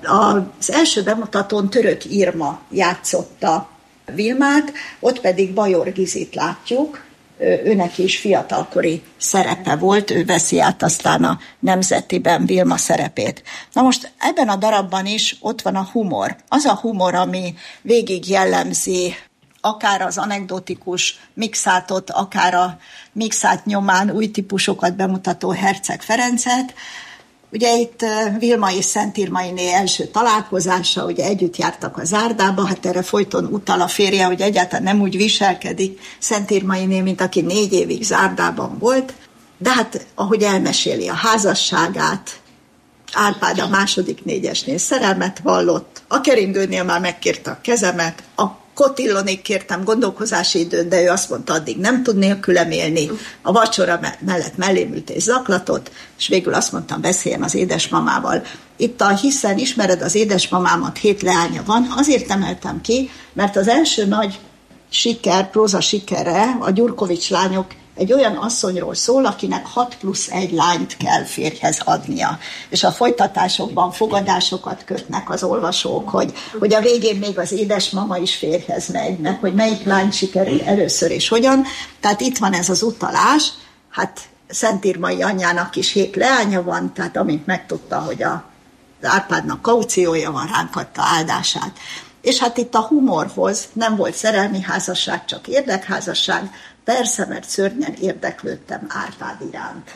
Az első bemutatón Török Irma játszotta Vilmát, ott pedig Bajor Gizit látjuk, őnek is fiatalkori szerepe volt, ő veszi át aztán a Nemzetiben Vilma szerepét. Na most ebben a darabban is ott van a humor. Az a humor, ami végig jellemzi akár az anekdotikus mixátot, akár a mixát nyomán új típusokat bemutató Herceg Ferencet. Ugye itt Vilma és Szent Irmainé első találkozása, ugye együtt jártak a zárdába, hát erre folyton utal a férje, hogy egyáltalán nem úgy viselkedik Szent Irmainé, mint aki négy évig zárdában volt, de hát ahogy elmeséli a házasságát, Árpád a második négyesnél szerelmet vallott, a keringőnél már megkérte a kezemet, a Kotillonig kértem gondolkozási időt, de ő azt mondta, addig nem tud nélkülem élni. A vacsora mellett mellém ült és zaklatott, és végül azt mondtam, beszéljen az édesmamával. Itt a Hiszen ismered az édesmamámat, hét leánya van, azért emeltem ki, mert az első nagy siker, próza sikerre a Gyurkovics lányok egy olyan asszonyról szól, akinek hat plusz egy lányt kell férjhez adnia. És a folytatásokban fogadásokat kötnek az olvasók, hogy, hogy a végén még az édesmama is férjhez megy, meg hogy melyik lány sikerül először és hogyan. Tehát itt van ez az utalás, hát Szent Irmai anyjának is hét leánya van, tehát amint megtudta, hogy a Árpádnak kauciója van, ránk adta áldását. És hát itt a humorhoz nem volt szerelmi házasság, csak érdekházasság, persze, mert szörnyen érdeklődtem Árpád iránt.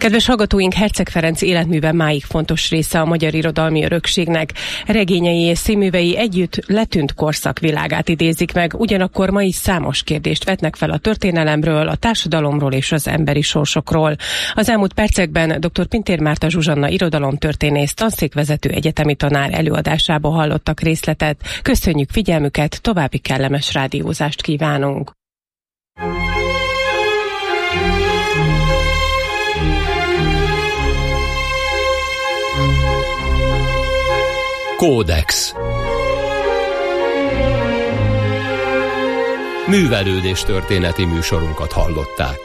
Kedves hallgatóink, Herczeg Ferenc életműve máig fontos része a magyar irodalmi örökségnek. Regényei és színművei együtt letűnt korszak világát idézik meg, ugyanakkor ma is számos kérdést vetnek fel a történelemről, a társadalomról és az emberi sorsokról. Az elmúlt percekben dr. Pintér Márta Zsuzsanna irodalomtörténész, tanszékvezető egyetemi tanár előadásából hallottak részletet. Köszönjük figyelmüket, további kellemes rádiózást kívánunk! Kódex. Művelődés történeti műsorunkat hallották.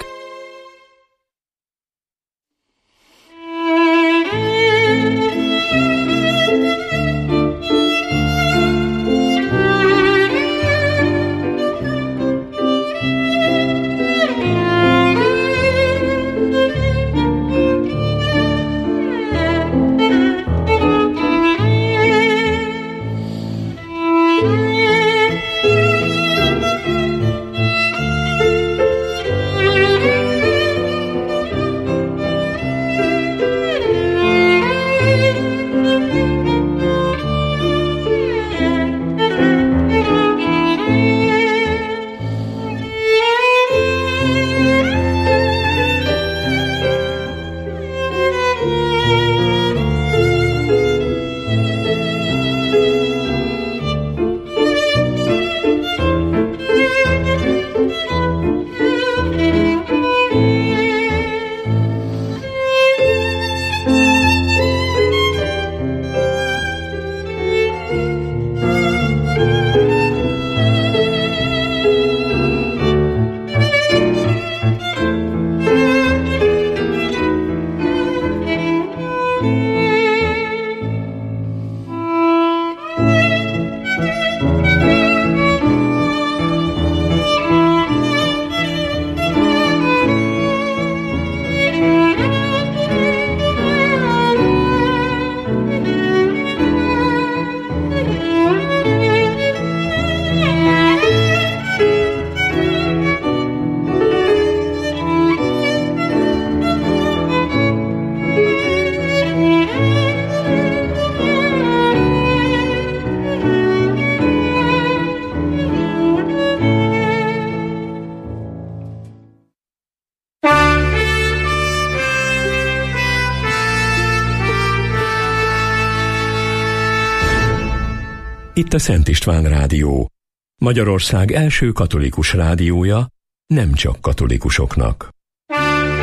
Itt a Szent István Rádió, Magyarország első katolikus rádiója, nem csak katolikusoknak.